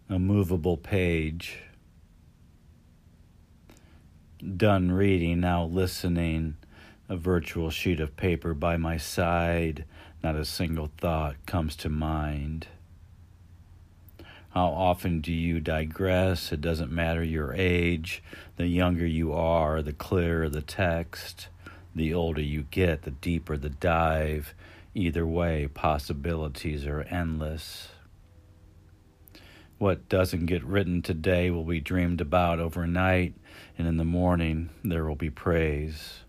a movable page. Done reading, now listening, a virtual sheet of paper by my side, not a single thought comes to mind. How often do you digress? It doesn't matter your age. The younger you are, the clearer the text. The older you get, the deeper the dive. Either way, possibilities are endless. What doesn't get written today will be dreamed about overnight, and in the morning there will be praise.